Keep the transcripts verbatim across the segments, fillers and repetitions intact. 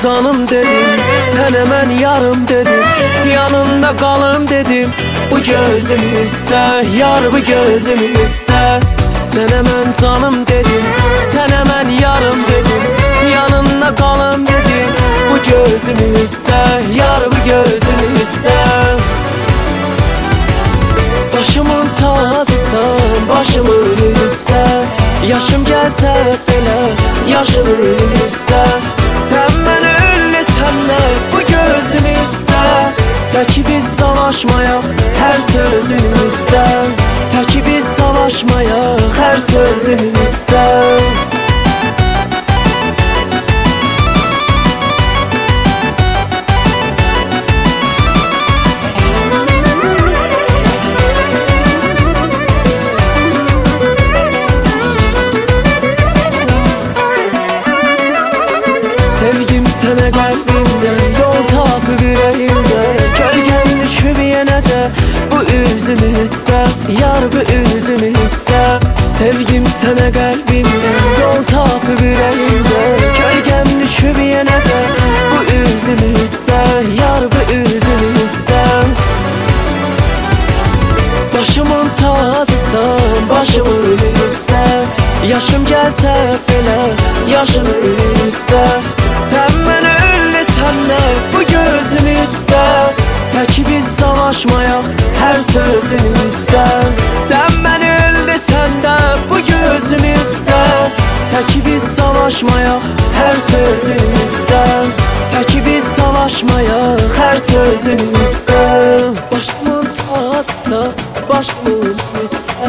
canım dedim, sen hemen yarım dedim, yanında kalım dedim. Bu gözümüzde yar, bu gözümüzde. Sen hemen canım dedim, sen hemen yarım dedim, yanında kalım dedim. Bu gözümüzde yar, bu gözümüzde. Başımın tacısan, başımın üstə. Yaşım gəlsə belə, yaşımın üstə. Sən məni ölləsən də bu gözüm üstə. Təki biz savaşmayaq hər sözün üstə. Təki biz savaşmayaq hər sözün üstə. Sevgim sənə qəlbimdə, yol tapıb ürəyimdə. Kölgəm düşüb yenə də bu üzümüzdə, yar bu üzümüzdə. Sevgim sənə qəlbimdə, yol tapıb ürəyimdə. Kölgəm düşüb yenə də bu üzümüzdə, yar bu üzümüzdə. Başımın tacısan, başımın üstə. Yaşım gəlsə belə, yaşımın üstə. Sən məni ölləsən də bu gözüm üstə. Təki biz savaşmayaq hər sözün üstə. Sən məni ölləsən də bu gözüm üstə. Təki biz savaşmayaq hər sözün üstə. Təki biz savaşmayaq hər sözün üstə. Başımın tacısa, başımın üstə.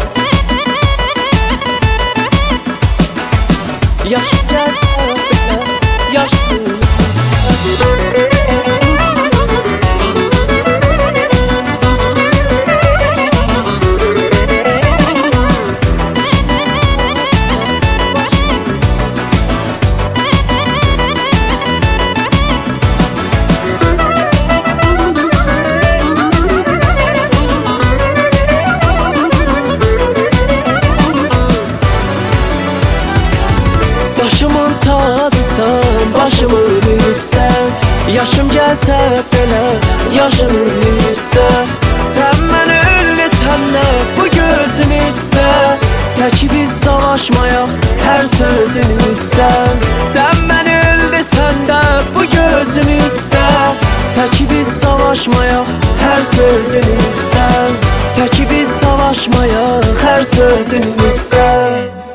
Yaşım gəlsə belə, yaşım üstə. Başımın tacısan, başımın üstə. Yaşım gəlsə belə, yaşımın üstə. Sən məni ölləsən də bu gözüm üstə. Təki biz savaşmayaq hər sözün üstə. Sən məni ölləsən də bu gözüm üstə. Təki biz savaşmayaq hər sözün üstə. Təki biz savaşmayaq hər sözün üstə.